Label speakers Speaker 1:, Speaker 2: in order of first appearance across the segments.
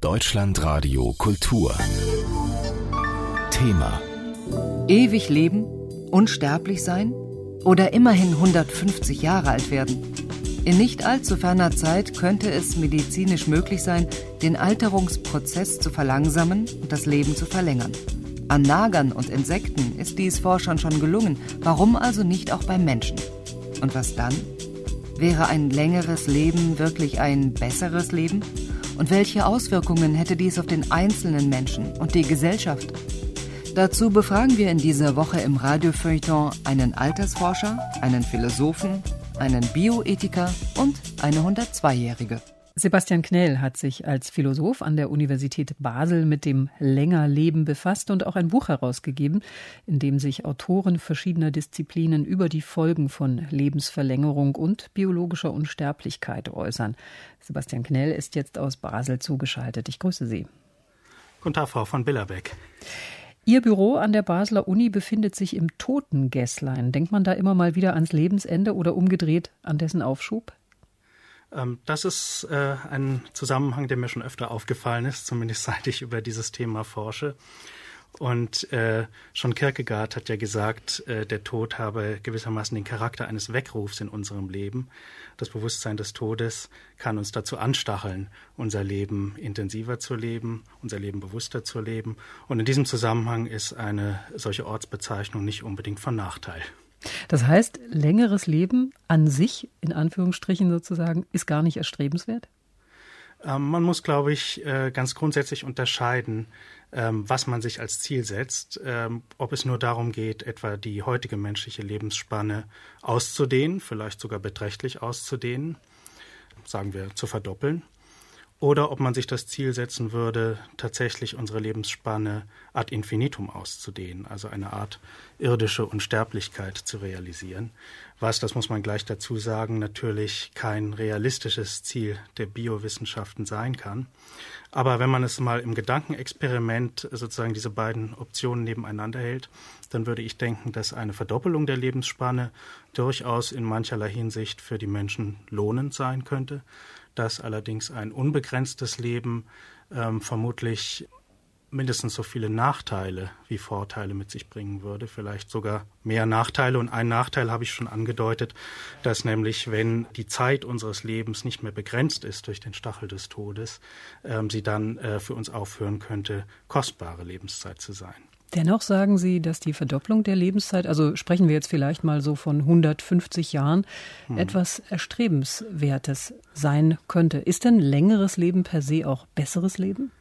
Speaker 1: Deutschlandradio Kultur. Thema:
Speaker 2: Ewig leben, unsterblich sein oder immerhin 150 Jahre alt werden. In nicht allzu ferner Zeit könnte es medizinisch möglich sein, den Alterungsprozess zu verlangsamen und das Leben zu verlängern. An Nagern und Insekten ist dies Forschern schon gelungen. Warum also nicht auch beim Menschen? Und was dann? Wäre ein längeres Leben wirklich ein besseres Leben? Und welche Auswirkungen hätte dies auf den einzelnen Menschen und die Gesellschaft? Dazu befragen wir in dieser Woche im Radiofeuilleton einen Altersforscher, einen Philosophen, einen Bioethiker und eine 102-Jährige.
Speaker 3: Sebastian Knell hat sich als Philosoph an der Universität Basel mit dem Längerleben befasst und auch ein Buch herausgegeben, in dem sich Autoren verschiedener Disziplinen über die Folgen von Lebensverlängerung und biologischer Unsterblichkeit äußern. Sebastian Knell ist jetzt aus Basel zugeschaltet. Ich grüße Sie.
Speaker 4: Guten Tag, Frau von Billerbeck.
Speaker 3: Ihr Büro an der Basler Uni befindet sich im Totengässlein. Denkt man da immer mal wieder ans Lebensende oder umgedreht an dessen Aufschub?
Speaker 4: Das ist ein Zusammenhang, der mir schon öfter aufgefallen ist, zumindest seit ich über dieses Thema forsche. Und schon Kierkegaard hat ja gesagt, der Tod habe gewissermaßen den Charakter eines Weckrufs in unserem Leben. Das Bewusstsein des Todes kann uns dazu anstacheln, unser Leben intensiver zu leben, unser Leben bewusster zu leben. Und in diesem Zusammenhang ist eine solche Ortsbezeichnung nicht unbedingt von Nachteil.
Speaker 3: Das heißt, längeres Leben an sich, in Anführungsstrichen sozusagen, ist gar nicht erstrebenswert?
Speaker 4: Man muss, glaube ich, ganz grundsätzlich unterscheiden, was man sich als Ziel setzt. Ob es nur darum geht, etwa die heutige menschliche Lebensspanne auszudehnen, vielleicht sogar beträchtlich auszudehnen, sagen wir zu verdoppeln. Oder ob man sich das Ziel setzen würde, tatsächlich unsere Lebensspanne ad infinitum auszudehnen, also eine Art irdische Unsterblichkeit zu realisieren. Was, das muss man gleich dazu sagen, natürlich kein realistisches Ziel der Biowissenschaften sein kann. Aber wenn man es mal im Gedankenexperiment sozusagen diese beiden Optionen nebeneinander hält, dann würde ich denken, dass eine Verdoppelung der Lebensspanne durchaus in mancherlei Hinsicht für die Menschen lohnend sein könnte. Dass allerdings ein unbegrenztes Leben vermutlich mindestens so viele Nachteile wie Vorteile mit sich bringen würde, vielleicht sogar mehr Nachteile. Und einen Nachteil habe ich schon angedeutet, dass nämlich, wenn die Zeit unseres Lebens nicht mehr begrenzt ist durch den Stachel des Todes, sie dann für uns aufhören könnte, kostbare Lebenszeit zu sein.
Speaker 3: Dennoch sagen Sie, dass die Verdopplung der Lebenszeit, also sprechen wir jetzt vielleicht mal so von 150 Jahren, etwas Erstrebenswertes sein könnte. Ist denn längeres Leben per se auch besseres Leben?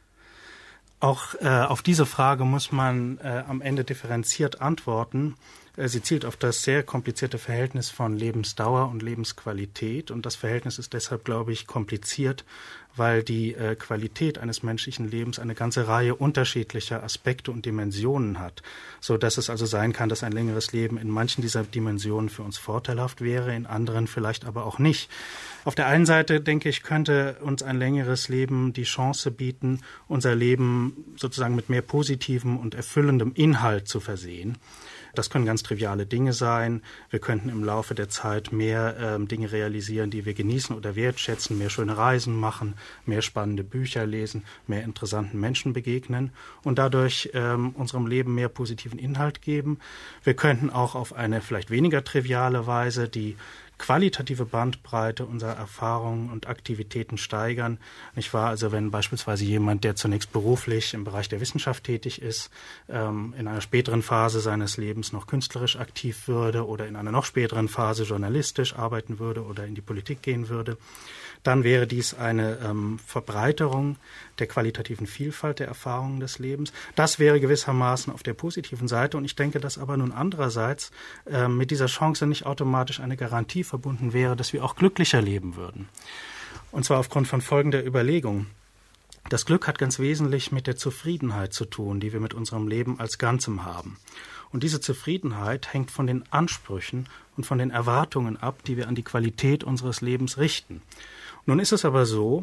Speaker 4: Auch auf diese Frage muss man am Ende differenziert antworten. Sie zielt auf das sehr komplizierte Verhältnis von Lebensdauer und Lebensqualität. Und das Verhältnis ist deshalb, glaube ich, kompliziert, weil die Qualität eines menschlichen Lebens eine ganze Reihe unterschiedlicher Aspekte und Dimensionen hat, so dass es also sein kann, dass ein längeres Leben in manchen dieser Dimensionen für uns vorteilhaft wäre, in anderen vielleicht aber auch nicht. Auf der einen Seite, denke ich, könnte uns ein längeres Leben die Chance bieten, unser Leben sozusagen mit mehr positivem und erfüllendem Inhalt zu versehen. Das können ganz triviale Dinge sein. Wir könnten im Laufe der Zeit mehr Dinge realisieren, die wir genießen oder wertschätzen, mehr schöne Reisen machen, mehr spannende Bücher lesen, mehr interessanten Menschen begegnen und dadurch unserem Leben mehr positiven Inhalt geben. Wir könnten auch auf eine vielleicht weniger triviale Weise die qualitative Bandbreite unserer Erfahrungen und Aktivitäten steigern. Nicht wahr? Also wenn beispielsweise jemand, der zunächst beruflich im Bereich der Wissenschaft tätig ist, in einer späteren Phase seines Lebens noch künstlerisch aktiv würde oder in einer noch späteren Phase journalistisch arbeiten würde oder in die Politik gehen würde, dann wäre dies eine Verbreiterung der qualitativen Vielfalt der Erfahrungen des Lebens. Das wäre gewissermaßen auf der positiven Seite. Und ich denke, dass aber nun andererseits mit dieser Chance nicht automatisch eine Garantie verbunden wäre, dass wir auch glücklicher leben würden. Und zwar aufgrund von folgender Überlegung. Das Glück hat ganz wesentlich mit der Zufriedenheit zu tun, die wir mit unserem Leben als Ganzem haben. Und diese Zufriedenheit hängt von den Ansprüchen und von den Erwartungen ab, die wir an die Qualität unseres Lebens richten. Nun ist es aber so,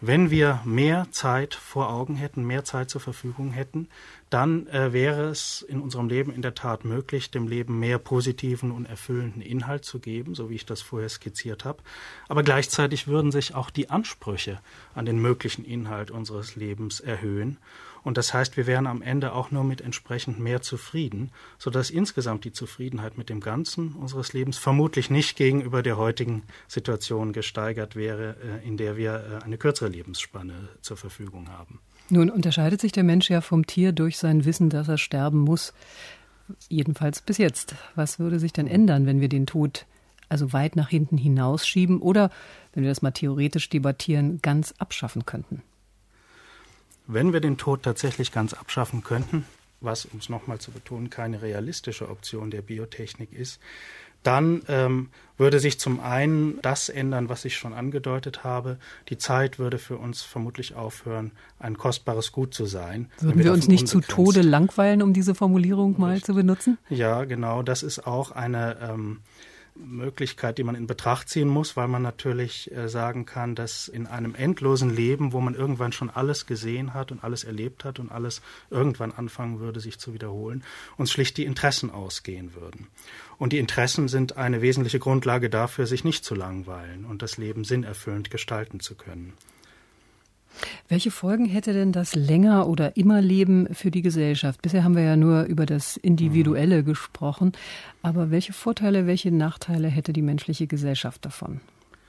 Speaker 4: Wenn wir mehr Zeit vor Augen hätten, mehr Zeit zur Verfügung hätten, dann wäre es in unserem Leben in der Tat möglich, dem Leben mehr positiven und erfüllenden Inhalt zu geben, so wie ich das vorher skizziert habe. Aber gleichzeitig würden sich auch die Ansprüche an den möglichen Inhalt unseres Lebens erhöhen. Und das heißt, wir wären am Ende auch nur mit entsprechend mehr zufrieden, sodass insgesamt die Zufriedenheit mit dem Ganzen unseres Lebens vermutlich nicht gegenüber der heutigen Situation gesteigert wäre, in der wir eine kürzere Lebensspanne zur Verfügung haben.
Speaker 3: Nun unterscheidet sich der Mensch ja vom Tier durch sein Wissen, dass er sterben muss. Jedenfalls bis jetzt. Was würde sich denn ändern, wenn wir den Tod also weit nach hinten hinausschieben oder, wenn wir das mal theoretisch debattieren, ganz abschaffen könnten?
Speaker 4: Wenn wir den Tod tatsächlich ganz abschaffen könnten, was, um es nochmal zu betonen, keine realistische Option der Biotechnik ist, dann würde sich zum einen das ändern, was ich schon angedeutet habe. Die Zeit würde für uns vermutlich aufhören, ein kostbares Gut zu sein.
Speaker 3: Würden wir uns nicht zu Tode langweilen, um diese Formulierung mal zu benutzen?
Speaker 4: Ja, genau. Das ist auch eine Möglichkeit, die man in Betracht ziehen muss, weil man natürlich sagen kann, dass in einem endlosen Leben, wo man irgendwann schon alles gesehen hat und alles erlebt hat und alles irgendwann anfangen würde, sich zu wiederholen, uns schlicht die Interessen ausgehen würden. Und die Interessen sind eine wesentliche Grundlage dafür, sich nicht zu langweilen und das Leben sinnerfüllend gestalten zu können.
Speaker 3: Welche Folgen hätte denn das Länger- oder Immerleben für die Gesellschaft? Bisher haben wir ja nur über das Individuelle gesprochen. Aber welche Vorteile, welche Nachteile hätte die menschliche Gesellschaft davon?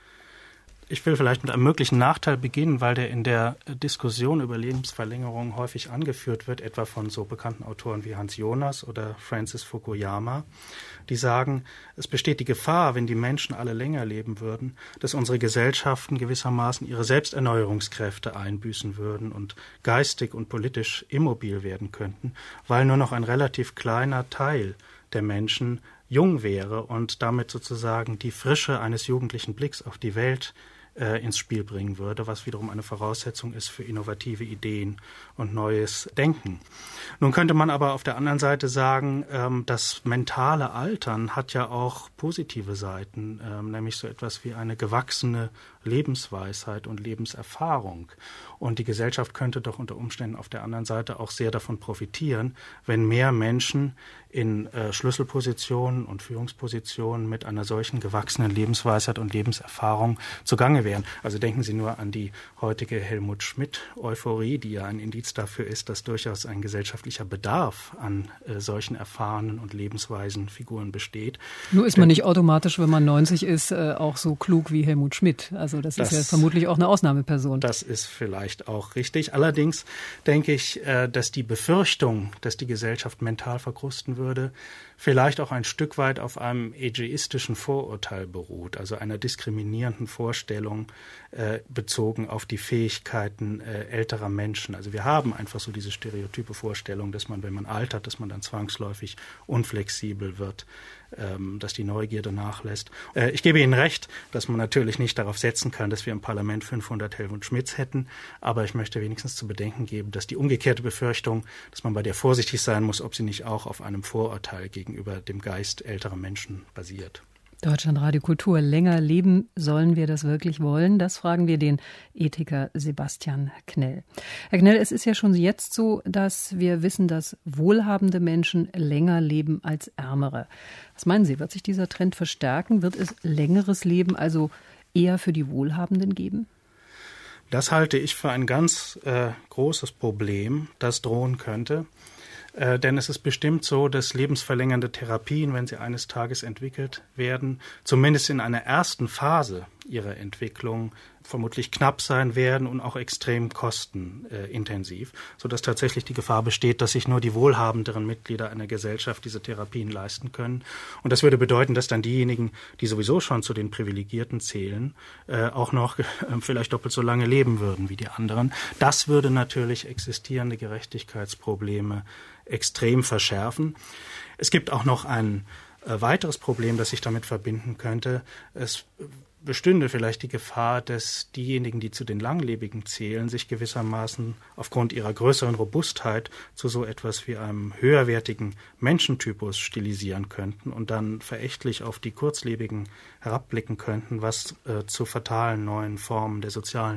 Speaker 4: Ich will vielleicht mit einem möglichen Nachteil beginnen, weil der in der Diskussion über Lebensverlängerung häufig angeführt wird, etwa von so bekannten Autoren wie Hans Jonas oder Francis Fukuyama, die sagen, es besteht die Gefahr, wenn die Menschen alle länger leben würden, dass unsere Gesellschaften gewissermaßen ihre Selbsterneuerungskräfte einbüßen würden und geistig und politisch immobil werden könnten, weil nur noch ein relativ kleiner Teil der Menschen jung wäre und damit sozusagen die Frische eines jugendlichen Blicks auf die Welt ins Spiel bringen würde, was wiederum eine Voraussetzung ist für innovative Ideen und neues Denken. Nun könnte man aber auf der anderen Seite sagen, das mentale Altern hat ja auch positive Seiten, nämlich so etwas wie eine gewachsene Lebensweisheit und Lebenserfahrung. Und die Gesellschaft könnte doch unter Umständen auf der anderen Seite auch sehr davon profitieren, wenn mehr Menschen in Schlüsselpositionen und Führungspositionen mit einer solchen gewachsenen Lebensweisheit und Lebenserfahrung zugange wären. Also denken Sie nur an die heutige Helmut Schmidt-Euphorie, die ja ein Indiz dafür ist, dass durchaus ein gesellschaftlicher Bedarf an solchen erfahrenen und lebensweisen Figuren besteht.
Speaker 3: Nur ist man nicht automatisch, wenn man 90 ist, auch so klug wie Helmut Schmidt. Also das ist ja vermutlich auch eine Ausnahmeperson.
Speaker 4: Das ist vielleicht auch richtig. Allerdings denke ich, dass die Befürchtung, dass die Gesellschaft mental verkrusten würde, vielleicht auch ein Stück weit auf einem ageistischen Vorurteil beruht, also einer diskriminierenden Vorstellung bezogen auf die Fähigkeiten älterer Menschen. Also wir haben einfach so diese stereotype Vorstellung, dass man, wenn man altert, dass man dann zwangsläufig unflexibel wird, dass die Neugierde nachlässt. Ich gebe Ihnen recht, dass man natürlich nicht darauf setzen kann, dass wir im Parlament 500 Helmut Schmidts hätten, aber ich möchte wenigstens zu bedenken geben, dass die umgekehrte Befürchtung, dass man bei der vorsichtig sein muss, ob sie nicht auch auf einem Vorurteil gegenüber dem Geist älterer Menschen basiert.
Speaker 3: Deutschlandradio Kultur. Länger leben, sollen wir das wirklich wollen? Das fragen wir den Ethiker Sebastian Knell. Herr Knell, es ist ja schon jetzt so, dass wir wissen, dass wohlhabende Menschen länger leben als ärmere. Was meinen Sie, wird sich dieser Trend verstärken? Wird es längeres Leben also eher für die Wohlhabenden geben?
Speaker 4: Das halte ich für ein ganz großes Problem, das drohen könnte. Denn es ist bestimmt so, dass lebensverlängernde Therapien, wenn sie eines Tages entwickelt werden, zumindest in einer ersten Phase ihrer Entwicklung vermutlich knapp sein werden und auch extrem kostenintensiv, sodass tatsächlich die Gefahr besteht, dass sich nur die wohlhabenderen Mitglieder einer Gesellschaft diese Therapien leisten können. Und das würde bedeuten, dass dann diejenigen, die sowieso schon zu den Privilegierten zählen, auch noch vielleicht doppelt so lange leben würden wie die anderen. Das würde natürlich existierende Gerechtigkeitsprobleme extrem verschärfen. Es gibt auch noch ein weiteres Problem, das sich damit verbinden könnte. Es bestünde vielleicht die Gefahr, dass diejenigen, die zu den Langlebigen zählen, sich gewissermaßen aufgrund ihrer größeren Robustheit zu so etwas wie einem höherwertigen Menschentypus stilisieren könnten und dann verächtlich auf die Kurzlebigen herabblicken könnten, was zu fatalen neuen Formen der sozialen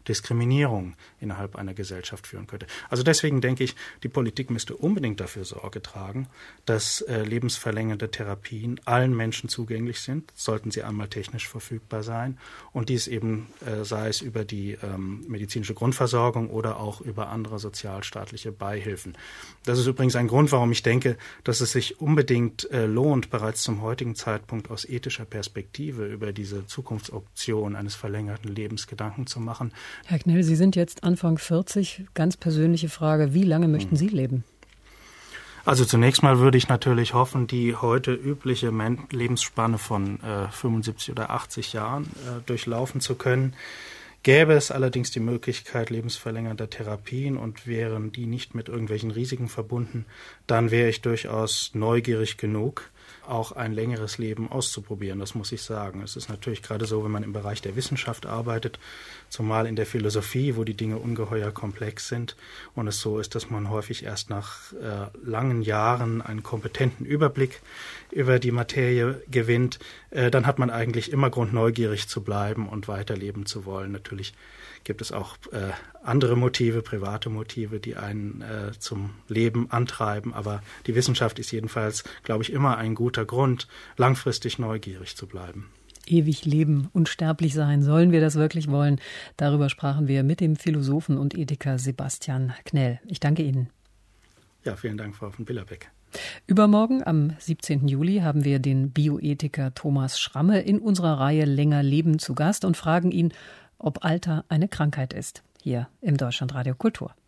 Speaker 4: Diskriminierung innerhalb einer Gesellschaft führen könnte. Also deswegen denke ich, die Politik müsste unbedingt dafür Sorge tragen, dass lebensverlängernde Therapien allen Menschen zugänglich sind, sollten sie einmal technisch verfügbar sein und dies eben, sei es über die medizinische Grundversorgung oder auch über andere sozialstaatliche Beihilfen. Das ist übrigens ein Grund, warum ich denke, dass es sich unbedingt lohnt, bereits zum heutigen Zeitpunkt aus ethischer Perspektive über diese Zukunftsoption eines verlängerten Lebens Gedanken zu machen.
Speaker 3: Herr Knell, Sie sind jetzt Anfang 40. Ganz persönliche Frage, wie lange möchten Sie leben?
Speaker 4: Also zunächst mal würde ich natürlich hoffen, die heute übliche Lebensspanne von 75 oder 80 Jahren durchlaufen zu können. Gäbe es allerdings die Möglichkeit lebensverlängernder Therapien und wären die nicht mit irgendwelchen Risiken verbunden, dann wäre ich durchaus neugierig genug, auch ein längeres Leben auszuprobieren, das muss ich sagen. Es ist natürlich gerade so, wenn man im Bereich der Wissenschaft arbeitet, zumal in der Philosophie, wo die Dinge ungeheuer komplex sind und es so ist, dass man häufig erst nach langen Jahren einen kompetenten Überblick über die Materie gewinnt, dann hat man eigentlich immer Grund, neugierig zu bleiben und weiterleben zu wollen. Natürlich gibt es auch andere Motive, private Motive, die einen zum Leben antreiben. Aber die Wissenschaft ist jedenfalls, glaube ich, immer ein guter Grund, langfristig neugierig zu bleiben.
Speaker 3: Ewig leben, unsterblich sein, sollen wir das wirklich wollen? Darüber sprachen wir mit dem Philosophen und Ethiker Sebastian Knell. Ich danke Ihnen.
Speaker 4: Ja, vielen Dank, Frau von Billerbeck.
Speaker 3: Übermorgen, am 17. Juli, haben wir den Bioethiker Thomas Schramme in unserer Reihe Länger Leben zu Gast und fragen ihn, ob Alter eine Krankheit ist, hier im Deutschlandradio Kultur.